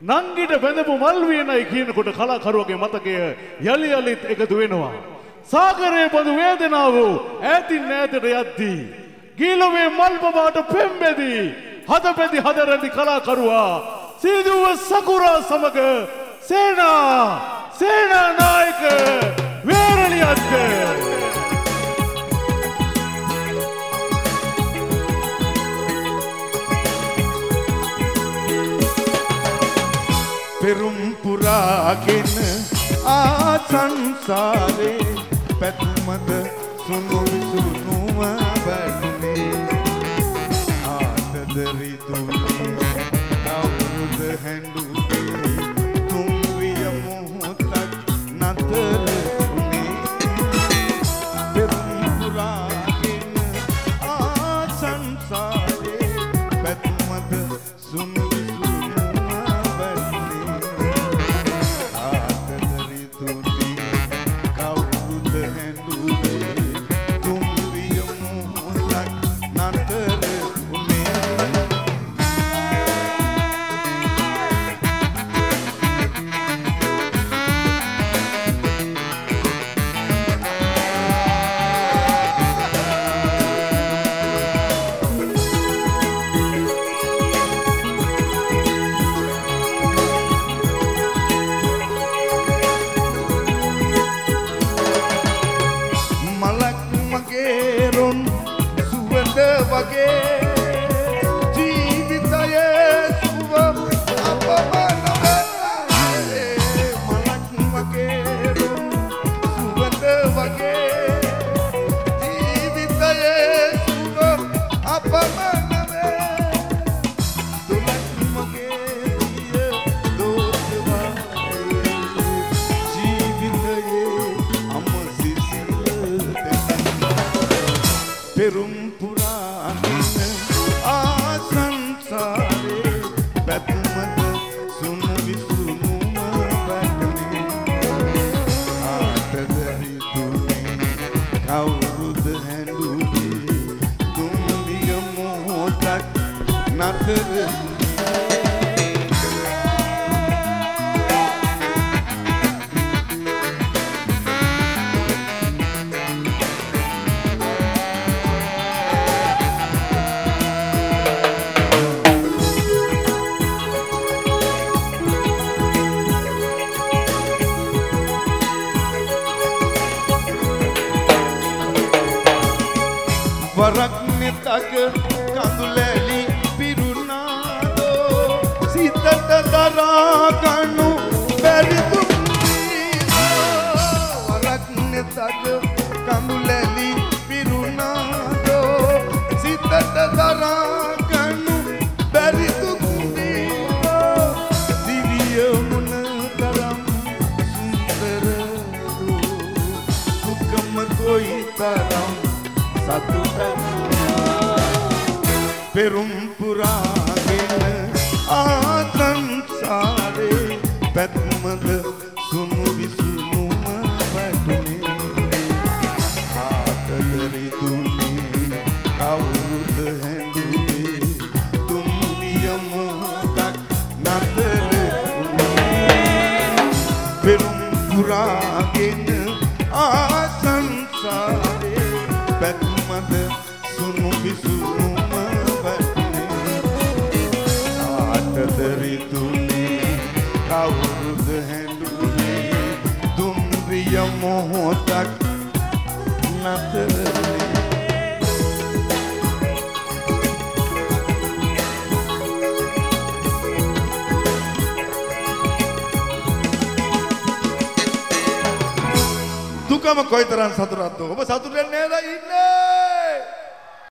නංගිට බැඳපු මල් වියනයි කියනකොට කලාකරුවගේ මතකය යලි යලිත් එකතු වෙනවා. සාගරයේ බඳු වේදනාව ඈතින් ඈතට යද්දී ගීලොවේ මල් බබාට පෙම්බෙදී හදපැදි හදරැඳි කලාකරුවා සීදුව සකුරා සමග සේනා නායක වේරලියත් පෙරුම් පුරාගෙන ආසංසාරේ පැතුමද සුණු සුණුම බඩනේ ආතදරි දුන්නේ අවුරුද හැඬුවේ තුම්විය මොහොතක් නතර උනේ පෙරුම් පුරාගෙන ආසංසාරේ පැතුමද සුණු දුකම කොයිතරම් සතුටක්ද ඔබ සතුටෙන් නේද ඉන්නේ